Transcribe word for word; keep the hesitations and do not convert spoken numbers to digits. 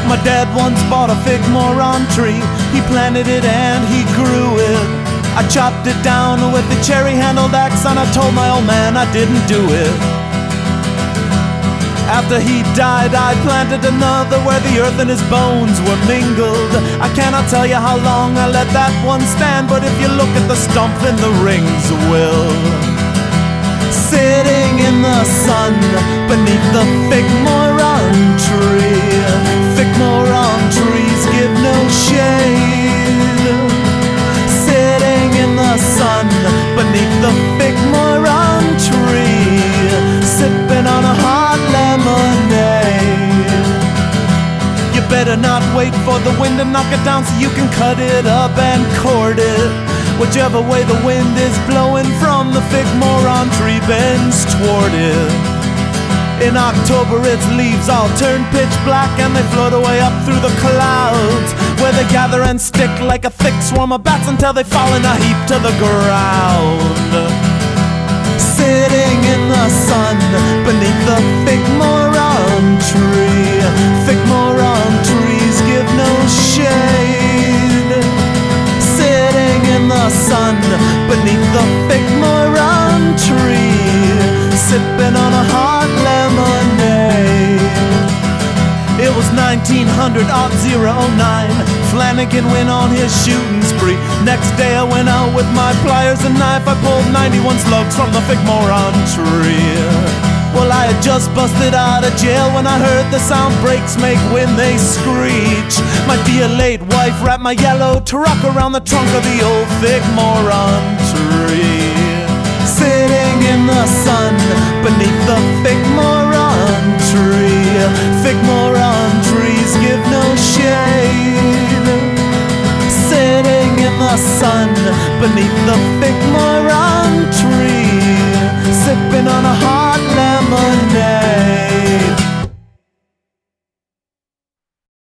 My dad once bought a fig moron tree. He planted it and he grew it. I chopped it down with a cherry-handled axe, and I told my old man I didn't do it. After he died, I planted another where the earth and his bones were mingled. I cannot tell you how long I let that one stand, but if you look at the stump, then the rings will. Sitting in the sun beneath the fig moron tree. Fig moron trees give no shade. Sitting in the sun beneath the fig moron tree, sipping on a hot lemonade. You better not wait for the wind to knock it down so you can cut it up and cord it. Whichever way the wind is blowing from, the fig moron tree bends toward it. In October its leaves all turn pitch black, and they float away up through the clouds, where they gather and stick like a thick swarm of bats until they fall in a heap to the ground. Sitting in the sun beneath the fig moron tree. Fig moron trees give no shade. Sitting in the sun beneath the fig moron tree, sipping on a hot lemonade. It was nineteen hundred oh nine. Flanagan went on his shooting spree. Next day I went out with my pliers and knife. I pulled ninety-one slugs from the fig moron tree. Well, I had just busted out of jail when I heard the sound brakes make when they screech. My dear late wife wrapped my yellow truck around the trunk of the old fig moron tree. Sitting in the sun beneath the fig moron tree. Fig moron trees give no shade. Sitting in the sun beneath the fig moron tree.